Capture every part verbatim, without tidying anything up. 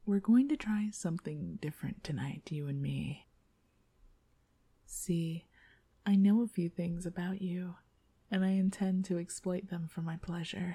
we're going to try something different tonight, you and me. See, I know a few things about you, and I intend to exploit them for my pleasure.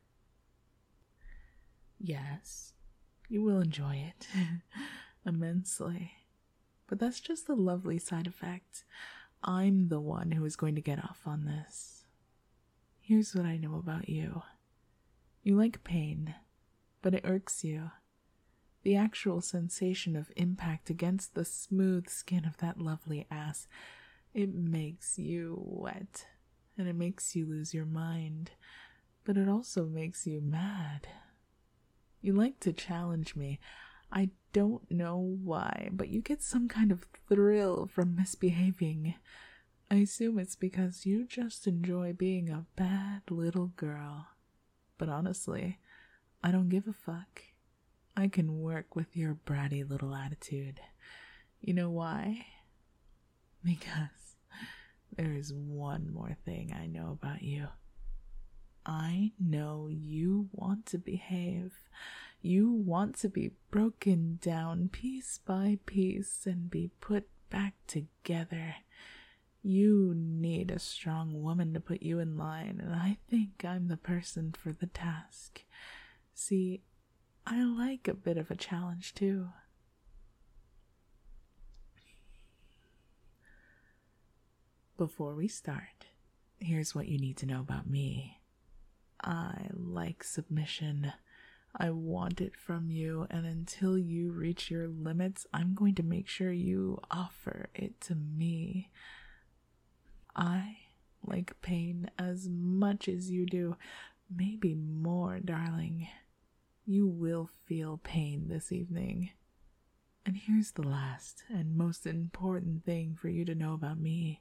Yes, you will enjoy it immensely, but that's just the lovely side effect. I'm the one who is going to get off on this. Here's what I know about you. You like pain, but it irks you. The actual sensation of impact against the smooth skin of that lovely ass, it makes you wet, and it makes you lose your mind, but it also makes you mad. You like to challenge me. I don't know why, but you get some kind of thrill from misbehaving. I assume it's because you just enjoy being a bad little girl. But honestly, I don't give a fuck. I can work with your bratty little attitude. You know why? Because there is one more thing I know about you. I know you want to behave. You want to be broken down piece by piece and be put back together. You need a strong woman to put you in line, and I think I'm the person for the task. See, I like a bit of a challenge too. Before we start, here's what you need to know about me. I like submission. I want it from you, and until you reach your limits, I'm going to make sure you offer it to me. I like pain as much as you do, maybe more, darling. You will feel pain this evening. And here's the last and most important thing for you to know about me.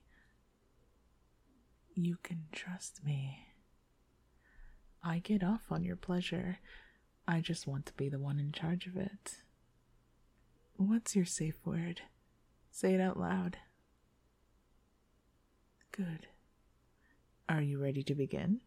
You can trust me. I get off on your pleasure. I just want to be the one in charge of it. What's your safe word? Say it out loud. Good. Are you ready to begin?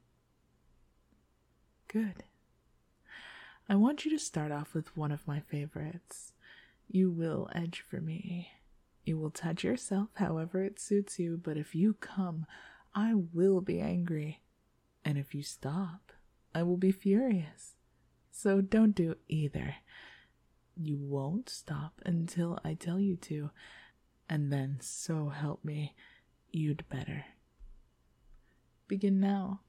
Good. I want you to start off with one of my favorites. You will edge for me. You will touch yourself however it suits you, but if you come, I will be angry. And if you stop, I will be furious. So don't do either. You won't stop until I tell you to, and then so help me, you'd better. Begin now.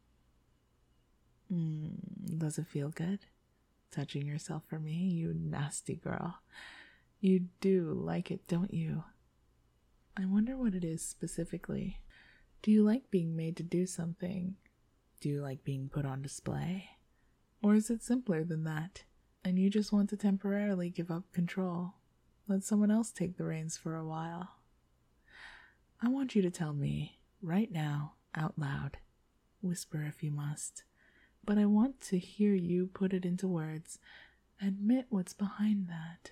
Mm, does it feel good? Touching yourself for me, you nasty girl. You do like it, don't you? I wonder what it is specifically. Do you like being made to do something? Do you like being put on display? Or is it simpler than that, and you just want to temporarily give up control? Let someone else take the reins for a while. I want you to tell me, right now, out loud. Whisper if you must. But I want to hear you put it into words. Admit what's behind that.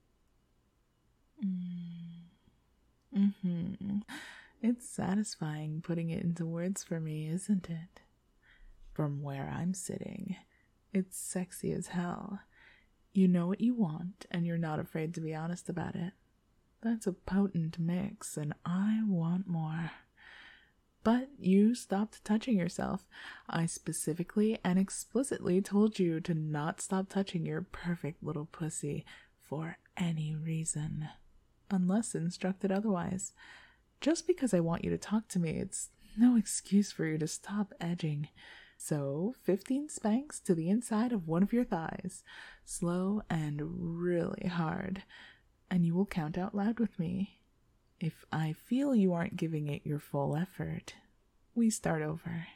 Mm. Mm-hmm. It's satisfying putting it into words for me, isn't it? From where I'm sitting, it's sexy as hell. You know what you want, and you're not afraid to be honest about it. That's a potent mix, and I want more. But you stopped touching yourself. I specifically and explicitly told you to not stop touching your perfect little pussy for any reason, unless instructed otherwise. Just because I want you to talk to me, it's no excuse for you to stop edging. So, fifteen spanks to the inside of one of your thighs, slow and really hard, and you will count out loud with me. If I feel you aren't giving it your full effort, we start over.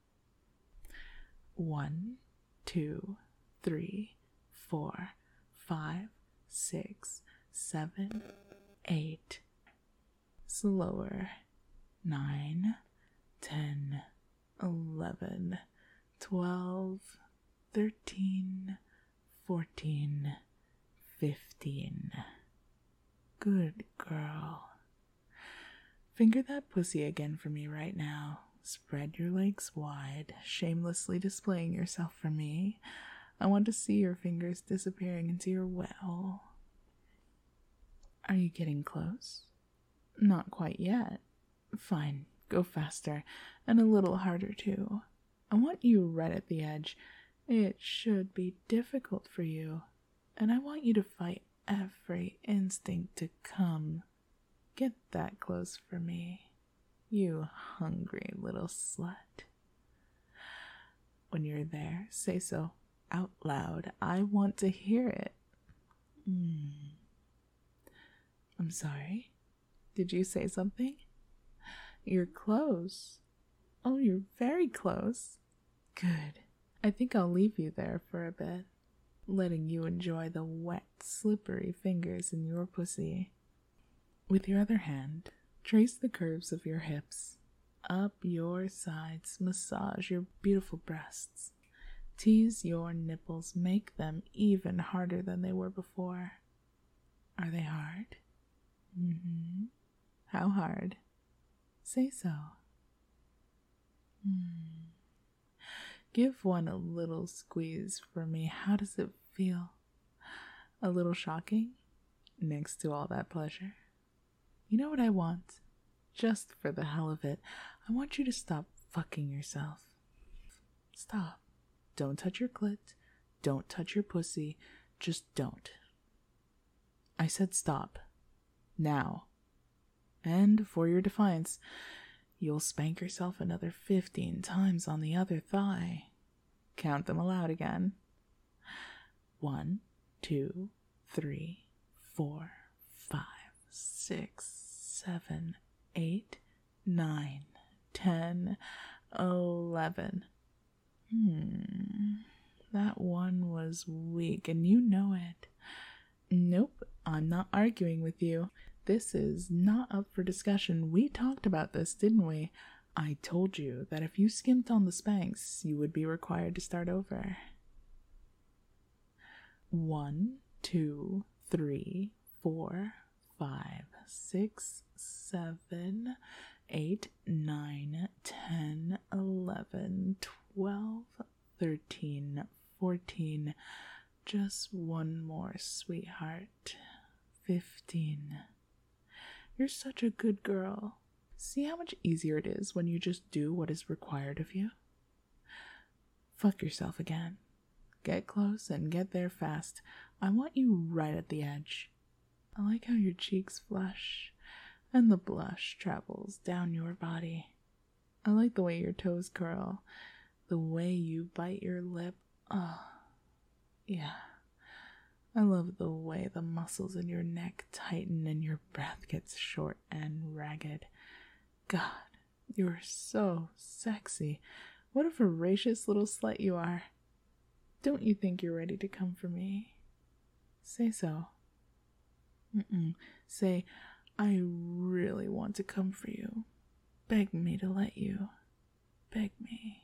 One, two, three, four, five, six, seven, eight. Slower. Nine, ten, eleven, twelve, thirteen, fourteen, fifteen. Good girl. Finger that pussy again for me right now. Spread your legs wide, shamelessly displaying yourself for me. I want to see your fingers disappearing into your wet hole. Are you getting close? Not quite yet. Fine, go faster, and a little harder too. I want you right at the edge. It should be difficult for you, and I want you to fight every instinct to come. Get that close for me, you hungry little slut. When you're there, say so out loud. I want to hear it. Mm. I'm sorry. Did you say something? You're close. Oh, you're very close. Good. I think I'll leave you there for a bit, letting you enjoy the wet, slippery fingers in your pussy. With your other hand, trace the curves of your hips, up your sides, massage your beautiful breasts. Tease your nipples, make them even harder than they were before. Are they hard? Mm-hmm. How hard? Say so. Mm. Give one a little squeeze for me. How does it feel? A little shocking? Next to all that pleasure. You know what I want? Just for the hell of it, I want you to stop fucking yourself. Stop. Don't touch your clit. Don't touch your pussy. Just don't. I said stop. Now. And for your defiance, you'll spank yourself another fifteen times on the other thigh. Count them aloud again. One, two, three, four, five, six, seven, eight, nine, ten, eleven. Hmm, that one was weak, and you know it. Nope, I'm not arguing with you. This is not up for discussion. We talked about this, didn't we? I told you that if you skimped on the spanks, you would be required to start over. One, two, three, four, five, six, seven, eight, nine, ten, eleven, twelve, thirteen, fourteen. Just one more, sweetheart. Fifteen. You're such a good girl. See how much easier it is when you just do what is required of you? Fuck yourself again. Get close and get there fast. I want you right at the edge. I like how your cheeks flush and the blush travels down your body. I like the way your toes curl, the way you bite your lip. Oh, yeah. I love the way the muscles in your neck tighten and your breath gets short and ragged. God, you're so sexy. What a voracious little slut you are. Don't you think you're ready to come for me? Say so. Mm-mm. Say, I really want to come for you. Beg me to let you. Beg me.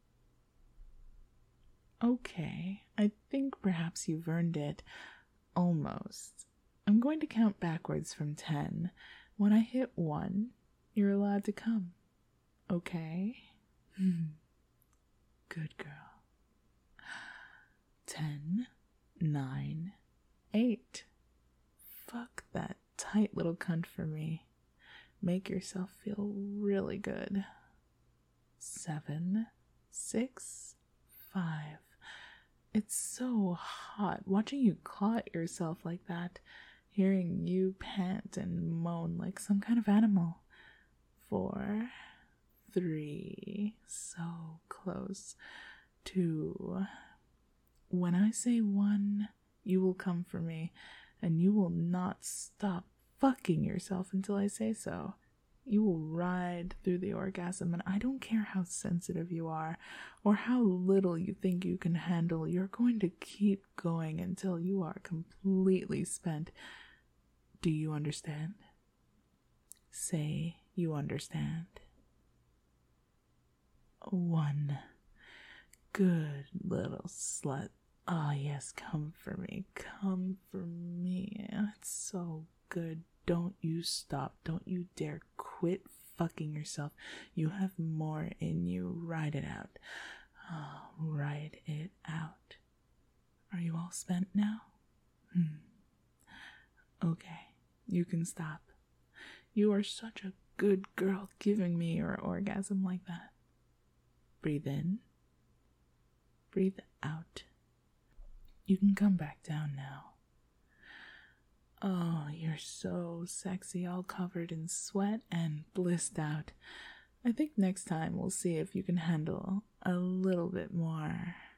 Okay, I think perhaps you've earned it. Almost. I'm going to count backwards from ten. When I hit one, you're allowed to come. Okay? Good girl. Ten, nine, eight. Fuck that tight little cunt for me. Make yourself feel really good. Seven, six, five. It's so hot watching you claw at yourself like that, hearing you pant and moan like some kind of animal. Four, three, so close. Two. When I say one, you will come for me, and you will not stop fucking yourself until I say so. You will ride through the orgasm, and I don't care how sensitive you are or how little you think you can handle. You're going to keep going until you are completely spent. Do you understand? Say you understand. One. Good little slut. Ah, oh, yes, come for me. Come for me. It's so good. Don't you stop. Don't you dare quit fucking yourself. You have more in you. Ride it out. Oh, ride it out. Are you all spent now? Hmm. Okay, you can stop. You are such a good girl giving me your orgasm like that. Breathe in. Breathe out. You can come back down now. Oh, you're so sexy, all covered in sweat and blissed out. I think next time we'll see if you can handle a little bit more